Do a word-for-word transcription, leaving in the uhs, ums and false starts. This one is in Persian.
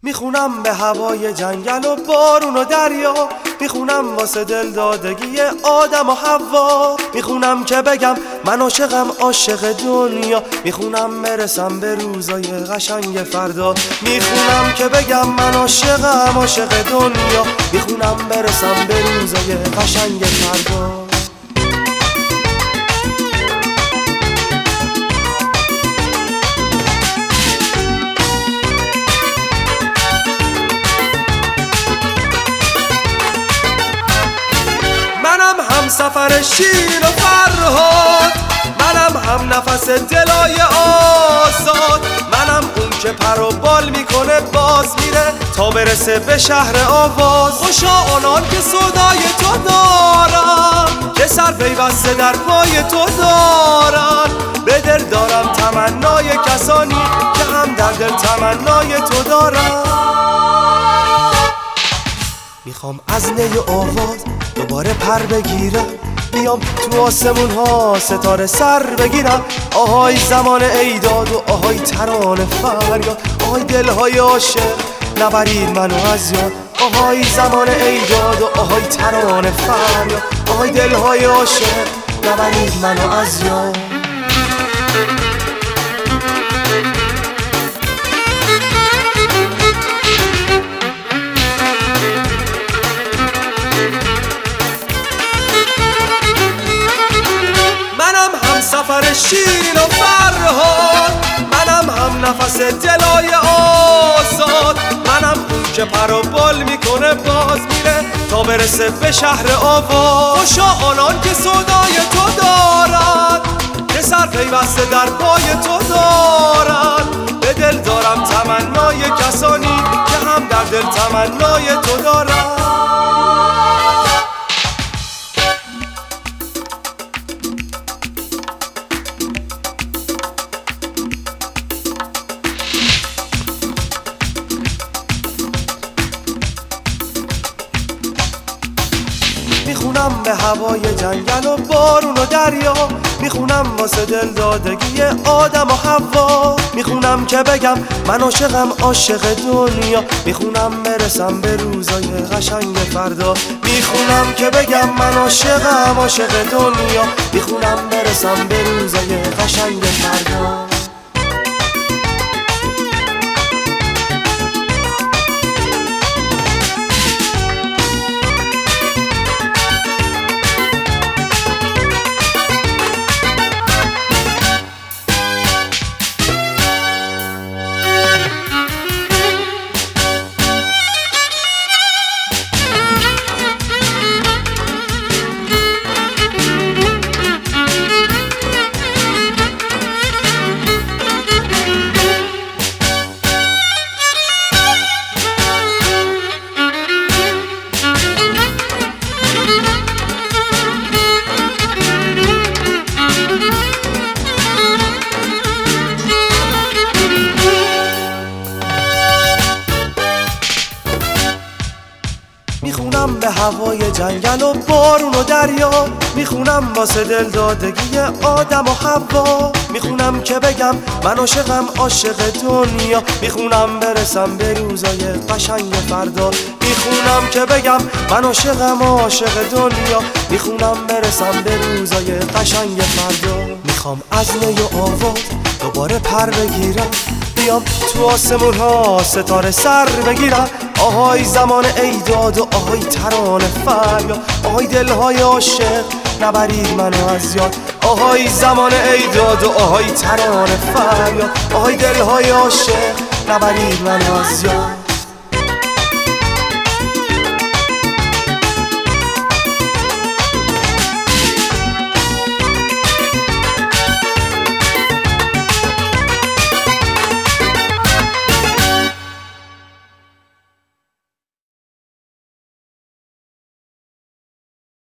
میخونم به هوای جنگل و بارون و دریا، میخونم واسه دل دادگی آدم و حوا، میخونم که بگم من عاشقم عاشق دنیا، میخونم برسم به روزای قشنگ فردا، میخونم که بگم من عاشقم عاشق دنیا، میخونم برسم به روزای قشنگ فردا. هم سفر شیرین و فرهاد، منم هم نفس دلای آزاد، منم اون که پر و بال میکنه باز میره تا برسه به شهر آواز. خوشا آنان که صدای تو دارن، که سر پیوسته در پای تو دارن، به دل دارم تمنای کسانی که هم در دل تمنای تو دارن. میخوام از نی آواز دوباره پر بگیرم، بیام تو آسمون ها ستاره سر بگیرم. آهای زمان ایداد و آهای ترانه فریاد، آهای دلهای عاشق نبرید منو از یاد. آهای زمان ایداد و آهای ترانه فریاد، آهای دلهای عاشق نبرید منو از یاد. سفر شیرین و فرهاد، منم هم نفس دلای آزاد، منم اون که پر و بال میکنه باز میره تا برسه به شهر آواز. خوشا آنان که صدای تو دارن، که سر پیوسته در پای تو دارن، به دل دارم تمنای کسانی که هم در دل تمنای تو دارن. میخونم به هوای جنگل و بارون و دریا، میخونم واسه دل دادگی آدم و حوا، میخونم که بگم من عاشقم عاشق دنیا، میخونم برسم به روزای قشنگ فردا، میخونم که بگم من عاشقم عاشق دنیا، میخونم برسم به روزای قشنگ فردا. میخونم به هوای جنگل و بارون و دریا، میخونم واسه دل دادگی آدم و حوا، میخونم که بگم من عاشقم عاشق دنیا، میخونم برسم به روزای قشنگ فردا، میخونم که بگم من عاشقم عاشق دنیا، میخونم برسم به روزای قشنگ فردا. میخوام از نی و آواز دوباره پر بگیرم، بیام تو آسمون ها ستاره سر بگیرم. آهای زمان ایداد و آهای ترانه فریاد، آهای دلهای عاشق نبرید منو از یاد. آهای زمان ایداد و آهای ترانه فریاد، آهای دلهای عاشق نبرید منو از یاد.